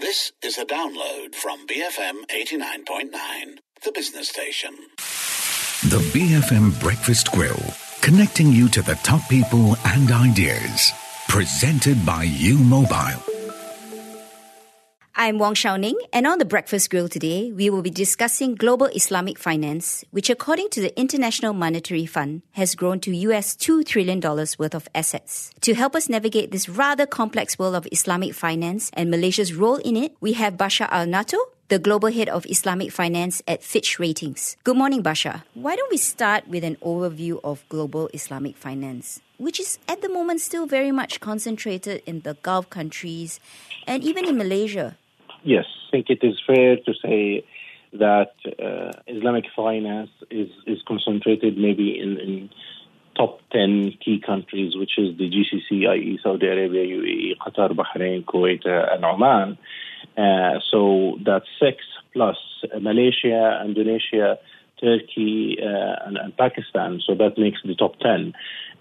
This is a download from BFM 89.9, the business station. The BFM Breakfast Grill, connecting you to the top people and ideas. Presented by U Mobile. I'm Wong Shao Ning, and on the Breakfast Grill today, we will be discussing global Islamic finance, which according to the International Monetary Fund, has grown to US $2 trillion worth of assets. To help us navigate this rather complex world of Islamic finance and Malaysia's role in it, we have Bashar Al-Nato, the Global Head of Islamic Finance at Fitch Ratings. Good morning, Bashar. Why don't we start with an overview of global Islamic finance, which is at the moment still very much concentrated in the Gulf countries and even in Malaysia? Yes, I think it is fair to say that Islamic finance is concentrated maybe in top 10 key countries, which is the GCC, i.e. Saudi Arabia, UAE, Qatar, Bahrain, Kuwait, and Oman. So that's 6 plus Malaysia, Indonesia, Turkey, and Pakistan. So that makes the top 10.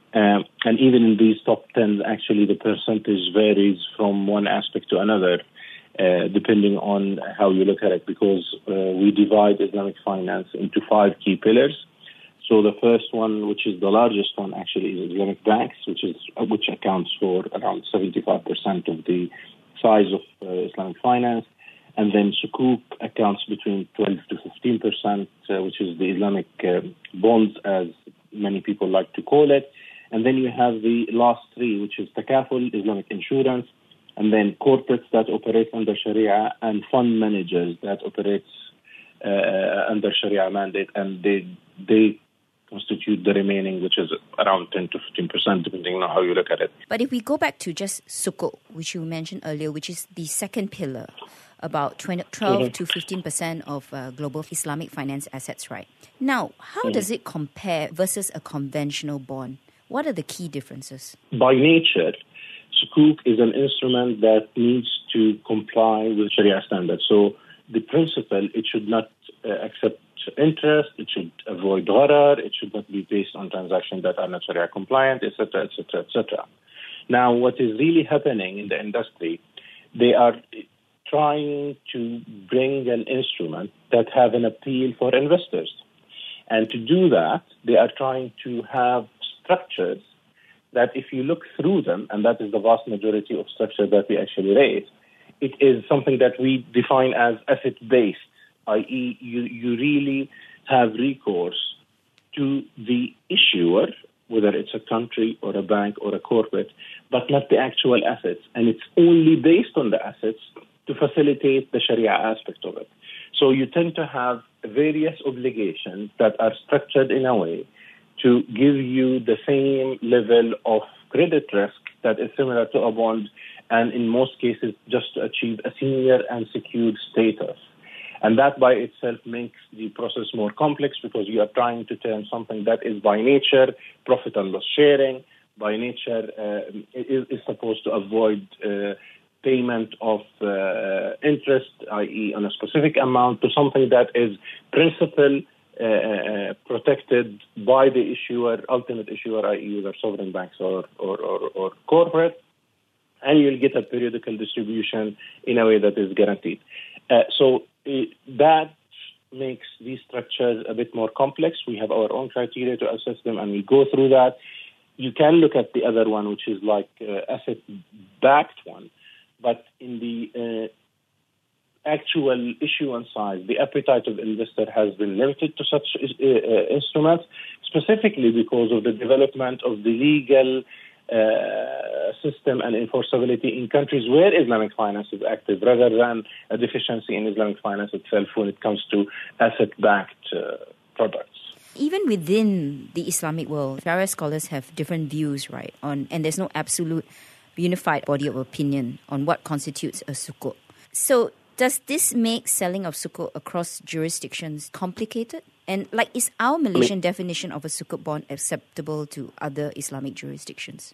And even in these top 10, actually the percentage varies from one aspect to another, depending on how you look at it, because we divide Islamic finance into 5 key pillars. So the first one, which is the largest one, actually is Islamic banks, which accounts for around 75% of the size of Islamic finance. And then Sukuk accounts between 12 to 15%, which is the Islamic bonds, as many people like to call it. And then you have the last 3, which is Takaful, Islamic insurance, and then corporates that operate under Sharia, and fund managers that operate under Sharia mandate, and they constitute the remaining, which is around 10 to 15%, depending on how you look at it. But if we go back to just Sukuk, which you mentioned earlier, which is the second pillar, about 12 to 15% of global Islamic finance assets, right? Now, how does it compare versus a conventional bond? What are the key differences? By nature, Sukuk is an instrument that needs to comply with Sharia standards. So the principle, it should not accept interest, it should avoid gharar, it should not be based on transactions that are not Sharia compliant, etc., etc., etc. Now, what is really happening in the industry, they are trying to bring an instrument that have an appeal for investors. And to do that, they are trying to have structures that if you look through them, and that is the vast majority of structures that we actually rate, it is something that we define as asset-based, i.e. you really have recourse to the issuer, whether it's a country or a bank or a corporate, but not the actual assets. And it's only based on the assets to facilitate the Sharia aspect of it. So you tend to have various obligations that are structured in a way to give you the same level of credit risk that is similar to a bond, and in most cases just to achieve a senior and secured status. And that by itself makes the process more complex, because you are trying to turn something that is by nature profit and loss sharing, by nature is supposed to avoid payment of interest, i.e. on a specific amount, to something that is principal protected by the issuer, ultimate issuer, i.e. either sovereign banks or corporate, and you'll get a periodical distribution in a way that is guaranteed. So that makes these structures a bit more complex. We have our own criteria to assess them, and we go through that. You can look at the other one, which is like asset-backed one, but in the actual issuance size, the appetite of investor has been limited to such instruments, specifically because of the development of the legal system and enforceability in countries where Islamic finance is active, rather than a deficiency in Islamic finance itself when it comes to asset-backed products. Even within the Islamic world, various scholars have different views, right? And there's no absolute unified body of opinion on what constitutes a sukuk. So does this make selling of sukuk across jurisdictions complicated? And is our Malaysian definition of a sukuk bond acceptable to other Islamic jurisdictions?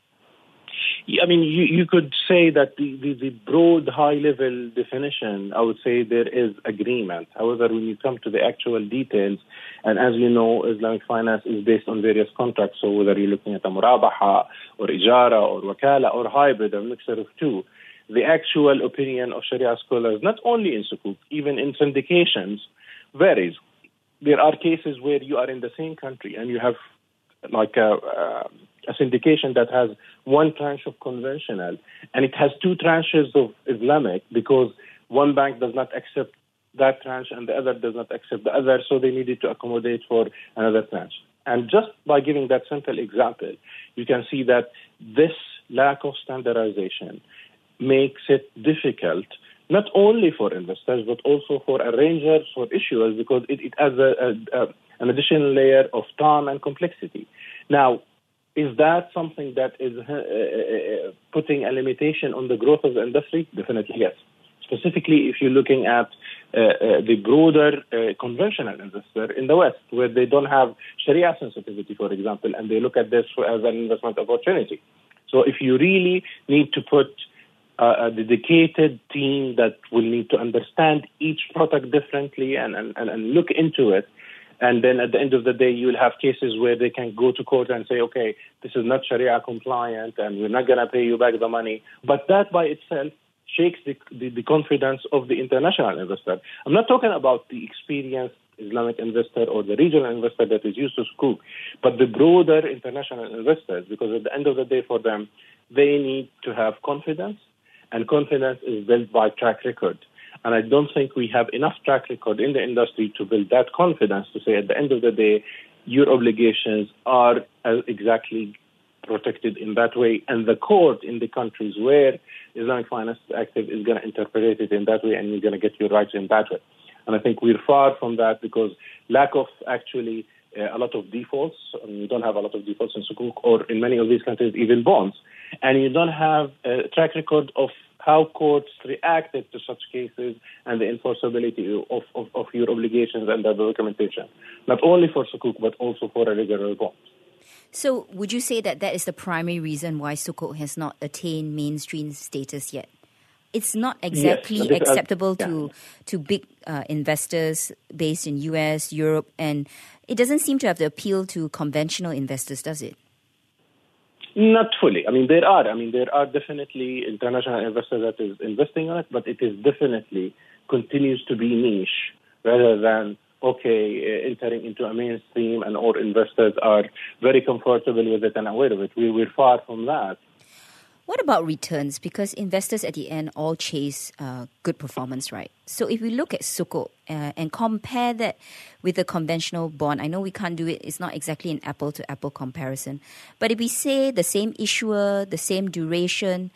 I mean, you could say that the broad, high-level definition, I would say there is agreement. However, when you come to the actual details, and as you know, Islamic finance is based on various contracts, so whether you're looking at a murabaha or ijara or wakala or hybrid or mixture of two, the actual opinion of Sharia scholars, not only in sukuk, even in syndications, varies. There are cases where you are in the same country and you have like a syndication that has one tranche of conventional and it has two tranches of Islamic because one bank does not accept that tranche and the other does not accept the other, so they needed to accommodate for another tranche. And just by giving that simple example, you can see that this lack of standardization makes it difficult not only for investors but also for arrangers, for issuers, because it adds an additional layer of time and complexity. Now, is that something that is putting a limitation on the growth of the industry? Definitely yes. Specifically, if you're looking at the broader conventional investor in the West, where they don't have Sharia sensitivity, for example, and they look at this as an investment opportunity. So if you really need to put a dedicated team that will need to understand each product differently and look into it, and then at the end of the day, you will have cases where they can go to court and say, okay, this is not Sharia compliant and we're not going to pay you back the money. But that by itself shakes the confidence of the international investor. I'm not talking about the experienced Islamic investor or the regional investor that is used to sukuk, but the broader international investors, because at the end of the day for them, they need to have confidence, and confidence is built by track record. And I don't think we have enough track record in the industry to build that confidence to say at the end of the day, your obligations are exactly protected in that way, and the court in the countries where Islamic finance is active is going to interpret it in that way, and you're going to get your rights in that way. And I think we're far from that because lack of actually a lot of defaults. You don't have a lot of defaults in sukuk or in many of these countries, even bonds. And you don't have a track record of how courts reacted to such cases and the enforceability of your obligations and the documentation, not only for sukuk but also for a regular bond. So would you say that is the primary reason why sukuk has not attained mainstream status yet? It's not exactly acceptable to big investors based in US, Europe, and it doesn't seem to have the appeal to conventional investors, does it? Not fully. There are definitely international investors that is investing on it, but it is definitely continues to be niche rather than entering into a mainstream and all investors are very comfortable with it and aware of it. We're far from that. What about returns? Because investors at the end all chase good performance, right? So if we look at sukuk and compare that with a conventional bond, I know we can't do it. It's not exactly an apple-to-apple comparison. But if we say the same issuer, the same duration,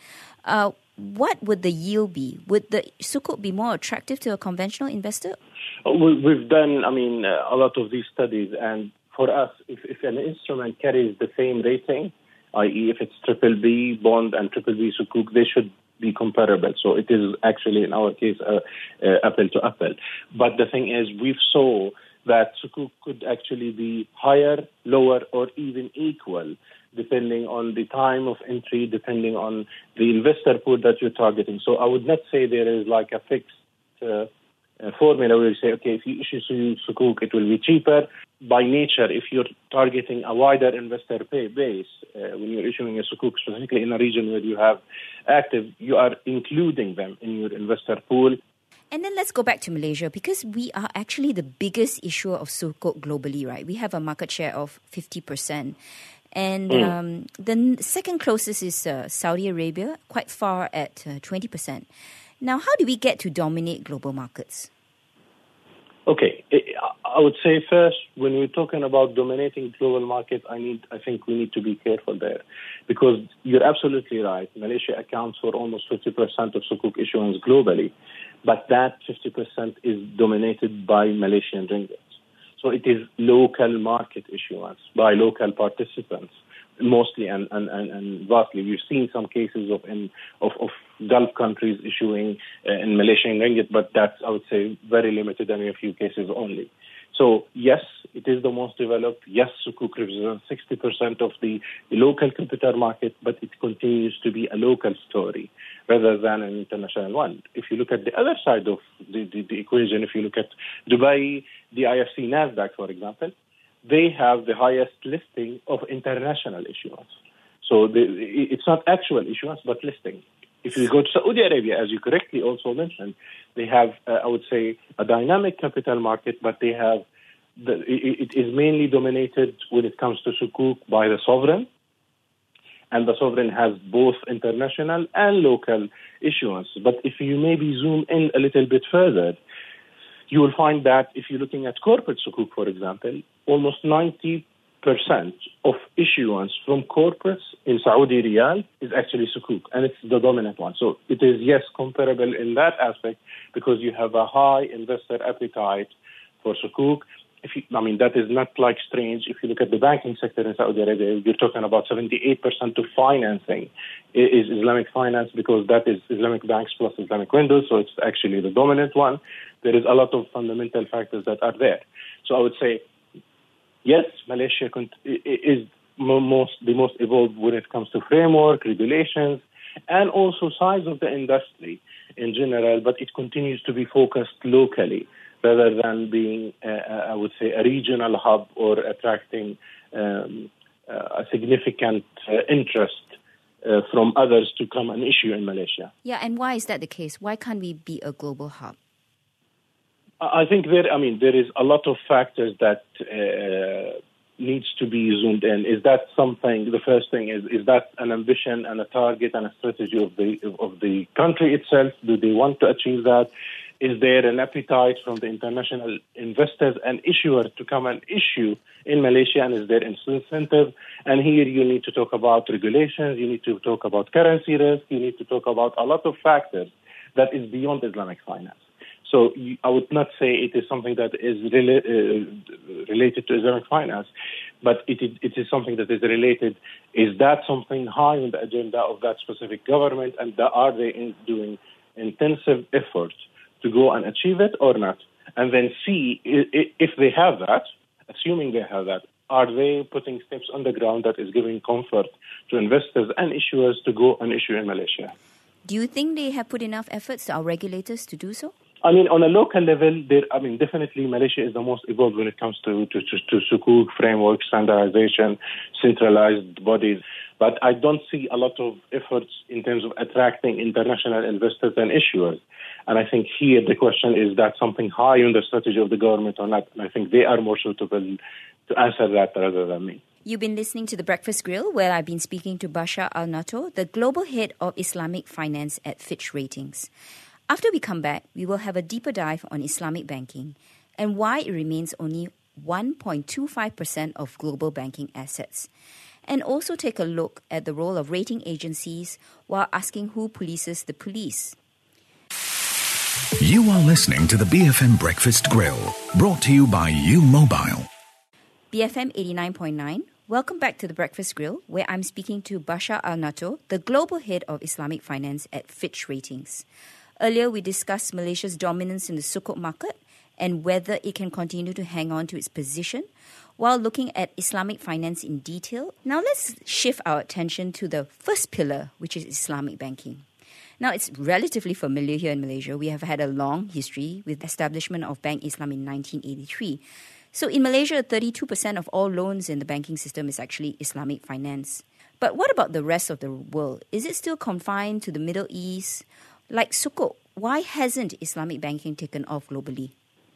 what would the yield be? Would the sukuk be more attractive to a conventional investor? We've done, a lot of these studies. And for us, if an instrument carries the same rating, i.e. if it's BBB bond and BBB sukuk, they should be comparable. So it is actually, in our case, apple to apple. But the thing is, we saw that sukuk could actually be higher, lower, or even equal, depending on the time of entry, depending on the investor pool that you're targeting. So I would not say there is like a fixed formula where you say, if you issue sukuk, it will be cheaper. By nature, if you're targeting a wider investor base, when you're issuing a sukuk, specifically in a region where you have active, you are including them in your investor pool. And then let's go back to Malaysia, because we are actually the biggest issuer of sukuk globally, right? We have a market share of 50%. And the second closest is Saudi Arabia, quite far at 20%. Now, how do we get to dominate global markets? Okay, I would say first, when we're talking about dominating global market, I think we need to be careful there, because you're absolutely right. Malaysia accounts for almost 50% of sukuk issuance globally, but that 50% is dominated by Malaysian ringgit. So it is local market issuance by local participants, mostly and vastly. We've seen some cases of Gulf countries issuing in Malaysian ringgit, but that's, I would say, very limited and a few cases only. So yes, it is the most developed. Yes, sukuk represents 60% of the local computer market, but it continues to be a local story rather than an international one. If you look at the other side of the equation, if you look at Dubai, the IFC, NASDAQ, for example, they have the highest listing of international issuance. So it's not actual issuance, but listing. If you go to Saudi Arabia, as you correctly also mentioned, they have, I would say, a dynamic capital market, but they have it is mainly dominated when it comes to sukuk by the sovereign. And the sovereign has both international and local issuance. But if you maybe zoom in a little bit further, you will find that if you're looking at corporate sukuk, for example, almost 90% of issuance from corporates in Saudi riyal is actually sukuk, and it's the dominant one. So it is, yes, comparable in that aspect because you have a high investor appetite for sukuk. That is not like strange. If you look at the banking sector in Saudi Arabia, you're talking about 78% of financing is Islamic finance because that is Islamic banks plus Islamic windows, so it's actually the dominant one. There is a lot of fundamental factors that are there. So I would say, yes, Malaysia is the most evolved when it comes to framework, regulations, and also size of the industry in general, but it continues to be focused locally rather than being, I would say, a regional hub or attracting a significant interest from others to come and issue in Malaysia. Yeah, and why is that the case? Why can't we be a global hub? I think there is a lot of factors that needs to be zoomed in. Is that something? The first thing is that an ambition and a target and a strategy of the country itself? Do they want to achieve that? Is there an appetite from the international investors and issuers to come and issue in Malaysia? And is there incentive? And here you need to talk about regulations. You need to talk about currency risk. You need to talk about a lot of factors that is beyond Islamic finance. So I would not say it is something that is related to Islamic finance, but it is something that is related. Is that something high on the agenda of that specific government, and are they doing intensive efforts to go and achieve it or not? And then see if they have that, assuming they have that, are they putting steps on the ground that is giving comfort to investors and issuers to go and issue in Malaysia? Do you think they have put enough efforts to our regulators to do so? On a local level, definitely Malaysia is the most evolved when it comes to sukuk framework, standardization, centralized bodies. But I don't see a lot of efforts in terms of attracting international investors and issuers. And I think here the question is that something high on the strategy of the government or not. And I think they are more suitable to answer that rather than me. You've been listening to The Breakfast Grill, where I've been speaking to Bashar Al-Nato, the Global Head of Islamic Finance at Fitch Ratings. After we come back, we will have a deeper dive on Islamic banking and why it remains only 1.25% of global banking assets. And also take a look at the role of rating agencies while asking who polices the police. You are listening to the BFM Breakfast Grill, brought to you by U Mobile. BFM 89.9. Welcome back to The Breakfast Grill, where I'm speaking to Bashar Al-Nato, the Global Head of Islamic Finance at Fitch Ratings. Earlier, we discussed Malaysia's dominance in the sukuk market and whether it can continue to hang on to its position while looking at Islamic finance in detail. Now, let's shift our attention to the first pillar, which is Islamic banking. Now, it's relatively familiar here in Malaysia. We have had a long history with the establishment of Bank Islam in 1983. So in Malaysia, 32% of all loans in the banking system is actually Islamic finance. But what about the rest of the world? Is it still confined to the Middle East? Like sukuk, why hasn't Islamic banking taken off globally?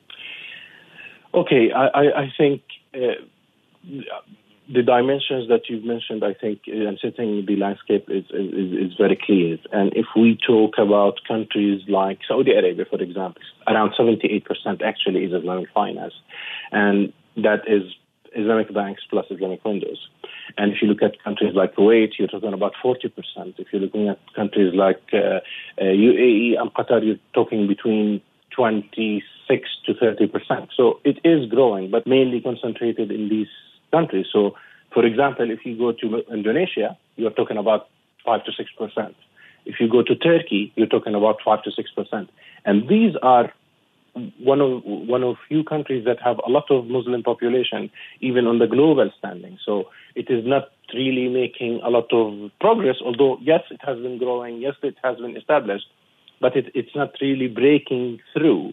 Okay, I think the dimensions that you've mentioned, I think, and setting the landscape is very clear. And if we talk about countries like Saudi Arabia, for example, around 78% actually is Islamic finance. And that is Islamic banks plus Islamic windows. And if you look at countries like Kuwait, you're talking about 40%. If you're looking at countries like UAE and Qatar, you're talking between 26 to 30%. So it is growing, but mainly concentrated in these countries. So, for example, if you go to Indonesia, you're talking about 5 to 6%. If you go to Turkey, you're talking about 5 to 6%. And these are one of few countries that have a lot of Muslim population, even on the global standing. So it is not really making a lot of progress, although, yes, it has been growing, yes, it has been established, but it's not really breaking through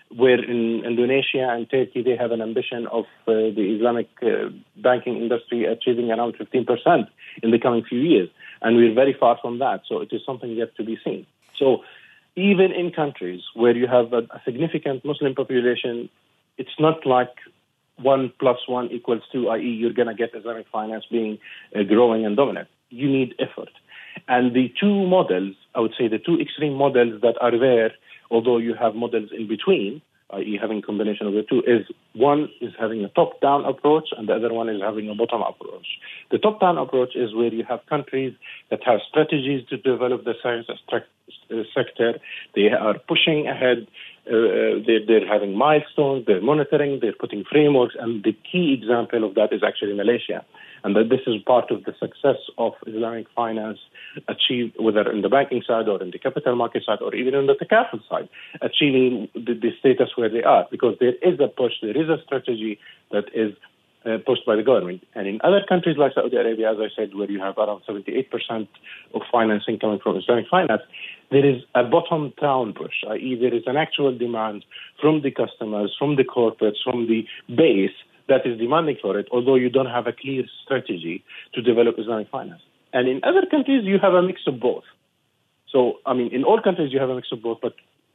where in Indonesia and Turkey, they have an ambition of the Islamic banking industry achieving around 15% in the coming few years. And we're very far from that. So it is something yet to be seen. So even in countries where you have a significant Muslim population, it's not like 1 + 1 = 2, i.e. you're going to get Islamic finance being growing and dominant. You need effort. And the two models, I would say the two extreme models that are there, although you have models in between, i.e. having a combination of the two, is one is having a top-down approach and the other one is having a bottom-up approach. The top-down approach is where you have countries that have strategies to develop the science sector. They are pushing ahead. They're having milestones. They're monitoring. They're putting frameworks. And the key example of that is actually Malaysia. And that this is part of the success of Islamic finance achieved, whether in the banking side or in the capital market side or even on the takaful side, achieving the status where they are. Because there is a push, there is a strategy that is pushed by the government. And in other countries like Saudi Arabia, as I said, where you have around 78% of financing coming from Islamic finance, there is a bottom-down push, i.e. there is an actual demand from the customers, from the corporates, from the base that is demanding for it, although you don't have a clear strategy to develop Islamic finance. And in other countries, you have a mix of both. So, I mean, in all countries, you have a mix of both, but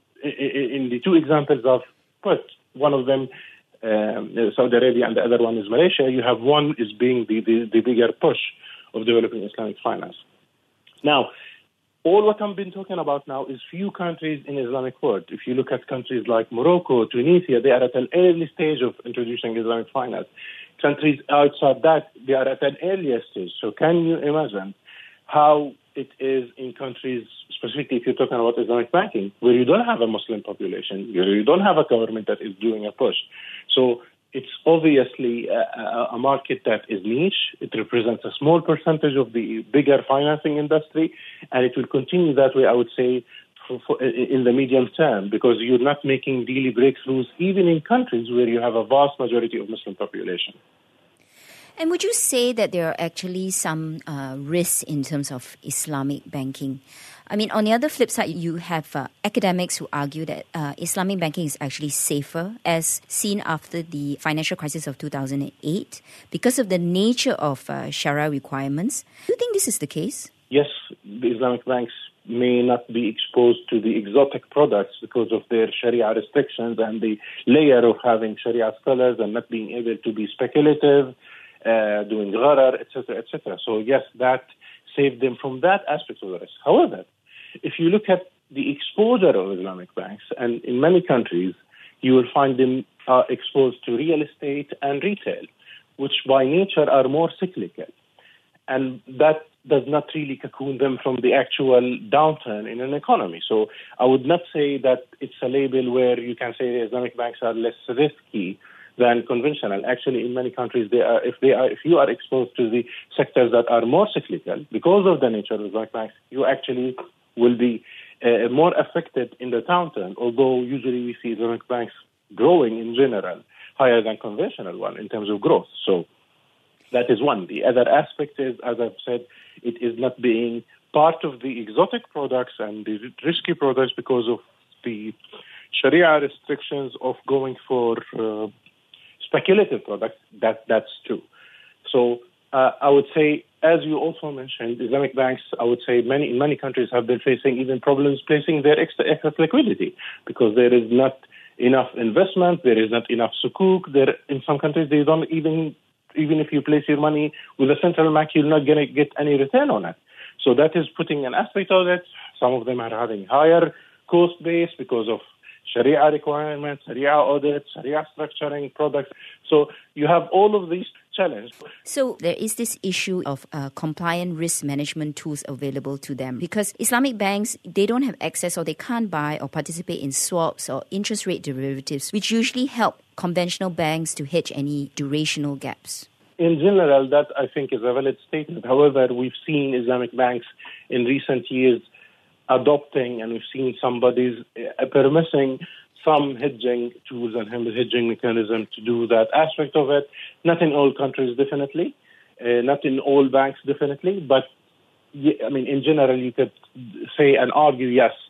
in the two examples I've put, one of them, Saudi Arabia, and the other one is Malaysia, you have one is being the bigger push of developing Islamic finance. Now, all what I've been talking about now is few countries in Islamic world. If you look at countries like Morocco, Tunisia, they are at an early stage of introducing Islamic finance. Countries outside that, they are at an earlier stage. So can you imagine how it is in countries, specifically if you're talking about Islamic banking, where you don't have a Muslim population, where you don't have a government that is doing a push. So it's obviously a market that is niche. It represents a small percentage of the bigger financing industry, and it will continue that way, I would say, in the medium term, because you're not making really breakthroughs even in countries where you have a vast majority of Muslim population. And would you say that there are actually some risks in terms of Islamic banking? I mean, on the other flip side, you have academics who argue that Islamic banking is actually safer, as seen after the financial crisis of 2008, because of the nature of Sharia requirements. Do you think this is the case? Yes, the Islamic banks may not be exposed to the exotic products because of their Sharia restrictions and the layer of having Sharia scholars and not being able to be speculative, doing gharar, etc., etc. So yes, that saved them from that aspect of the risk. However, if you look at the exposure of Islamic banks, and in many countries, you will find them exposed to real estate and retail, which by nature are more cyclical. And that does not really cocoon them from the actual downturn in an economy. So I would not say that it's a label where you can say Islamic banks are less risky than conventional. Actually, in many countries, if you are exposed to the sectors that are more cyclical, because of the nature of Islamic banks, you actually will be more affected in the downturn, although usually we see Islamic banks growing in general higher than conventional one in terms of growth. So that is one. The other aspect is, as I've said, it is not being part of the exotic products and the risky products because of the Sharia restrictions of going for speculative products. That's true. So I would say, as you also mentioned, Islamic banks, I would say in many countries have been facing even problems placing their excess liquidity because there is not enough investment, there is not enough sukuk. In some countries, they don't even if you place your money with a central bank, you're not going to get any return on it. So that is putting an aspect of it. Some of them are having higher cost base because of Sharia requirements, Sharia audits, Sharia structuring products. So you have all of these challenges. So there is this issue of compliant risk management tools available to them because Islamic banks, they don't have access or they can't buy or participate in swaps or interest rate derivatives, which usually help conventional banks to hedge any durational gaps. In general, that I think is a valid statement. However, we've seen Islamic banks in recent years adopting, and we've seen some bodies permitting some hedging tools and hedging mechanism to do that aspect of it. Not in all countries, definitely. Not in all banks, definitely. But, I mean, in general, you could say and argue, yes,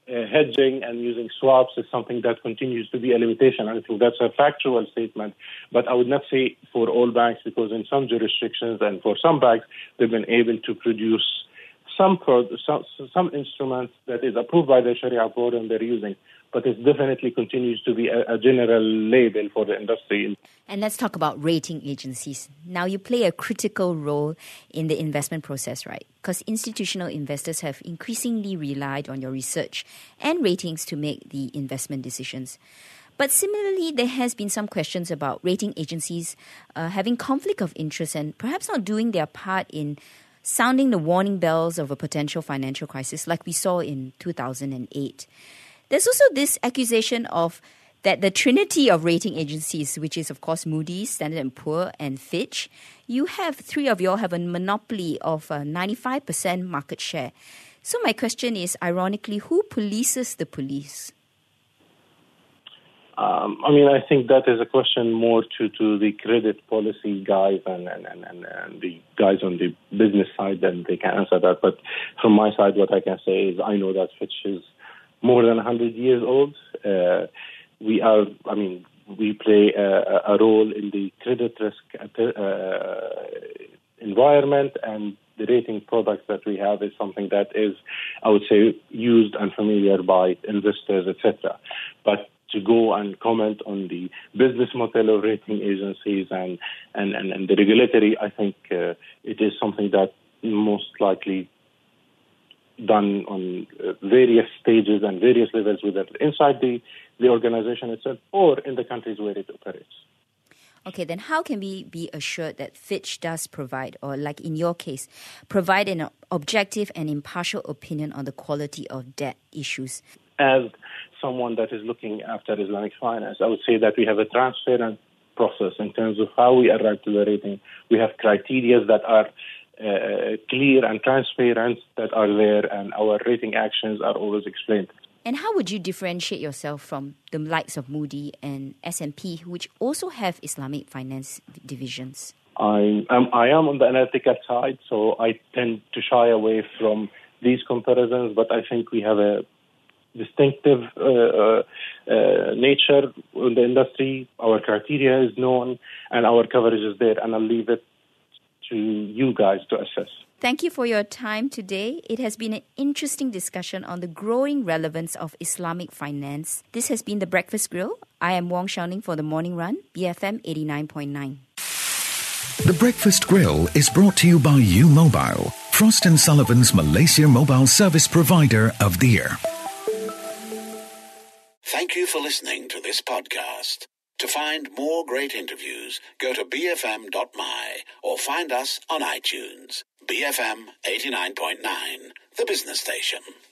hedging and using swaps is something that continues to be a limitation. I think that's a factual statement, but I would not say for all banks, because in some jurisdictions and for some banks, they've been able to produce some instruments that is approved by the Sharia board and they're using. But it definitely continues to be a general label for the industry. And let's talk about rating agencies. Now, you play a critical role in the investment process, right? Because institutional investors have increasingly relied on your research and ratings to make the investment decisions. But similarly, there has been some questions about rating agencies having conflict of interest and perhaps not doing their part in sounding the warning bells of a potential financial crisis like we saw in 2008. There's also this accusation of that the trinity of rating agencies, which is, of course, Moody's, Standard & Poor's, and Fitch, three of you all have a monopoly of 95% market share. So my question is, ironically, who polices the police? I think that is a question more to the credit policy guys and the guys on the business side, and they can answer that. But from my side, what I can say is I know that Fitch is more than 100 years old. We play a role in the credit risk environment, and the rating products that we have is something that is, I would say, used and familiar by investors, etc. But to go and comment on the business model of rating agencies and the regulatory, I think it is something that most likely done on various stages and various levels, whether inside the organization itself or in the countries where it operates. Okay, then how can we be assured that Fitch does provide, or like in your case, provide an objective and impartial opinion on the quality of debt issues? As someone that is looking after Islamic finance, I would say that we have a transparent process in terms of how we arrive to the rating. We have criteria that are clear and transparent that are there, and our rating actions are always explained. And how would you differentiate yourself from the likes of Moody and S&P, which also have Islamic finance divisions? I am on the analytical side, so I tend to shy away from these comparisons, but I think we have a distinctive nature in the industry. Our criteria is known and our coverage is there, and I'll leave it to you guys to assess. Thank you for your time today. It has been an interesting discussion on the growing relevance of Islamic finance. This has been The Breakfast Grill. I am Wong Xiaoning for The Morning Run, BFM 89.9. The Breakfast Grill is brought to you by U Mobile, Frost & Sullivan's Malaysia mobile service provider of the year. Thank you for listening to this podcast. To find more great interviews, go to bfm.my or find us on iTunes. BFM 89.9, the business station.